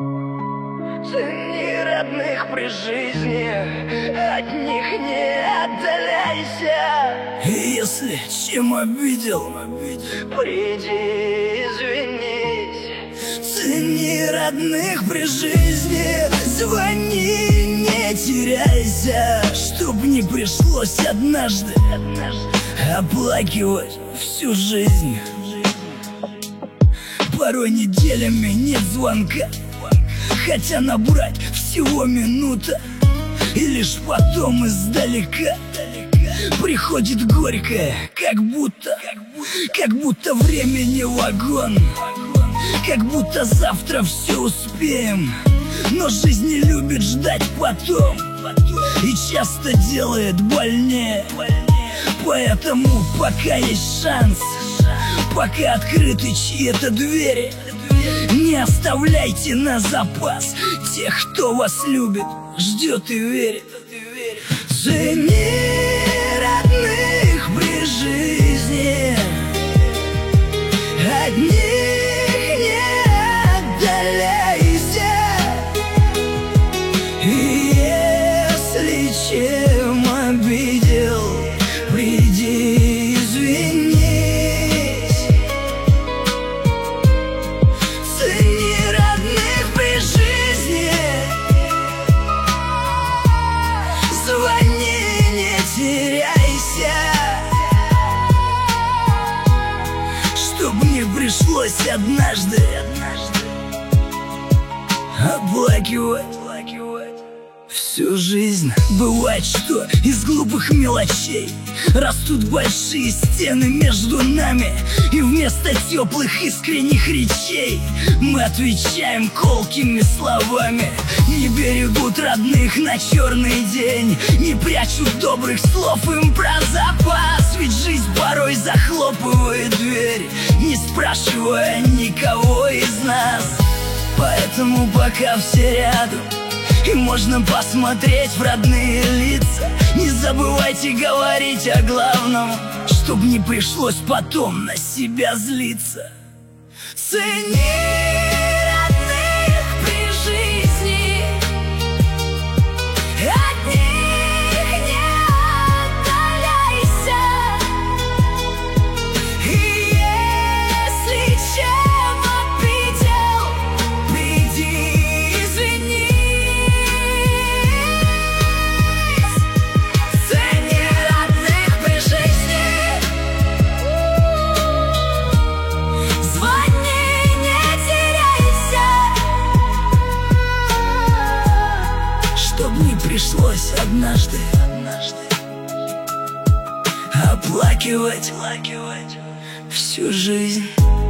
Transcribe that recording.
Цени родных при жизни, от них не отдаляйся. Если чем обидел, приди извинись. Цени родных при жизни, звони, не теряйся, чтоб не пришлось однажды оплакивать всю жизнь. Порой неделями нет звонка, хотя набрать всего минута, и лишь потом издалека приходит горькое, как будто времени вагон, как будто завтра все успеем. Но жизнь не любит ждать потом и часто делает больнее. Поэтому пока есть шанс, пока открыты чьи-то двери, не оставляйте на запас тех, кто вас любит, ждет и верит. Цени родных при жизни, от них не отдаляйся. И если чем обидел, приди извинись. Цени родных при жизни, звони, не теряйся, чтоб не пришлось однажды оплакивать всю жизнь. Бывает, что из глупых мелочей растут большие стены между нами, и вместо теплых искренних речей мы отвечаем колкими словами. Не берегут родных на черный день, не прячут добрых слов им про запас. Ведь жизнь порой захлопывает дверь, не спрашивая никого из нас. Поэтому пока все рядом и можно посмотреть в родные лица, не забывайте говорить о главном, чтоб не пришлось потом на себя злиться. Цени родных при жизни, от них не отдаляйся. И если чем обидел, приди извинись. Цени родных при жизни, звони, не теряйся, чтоб не пришлось однажды оплакивать всю жизнь.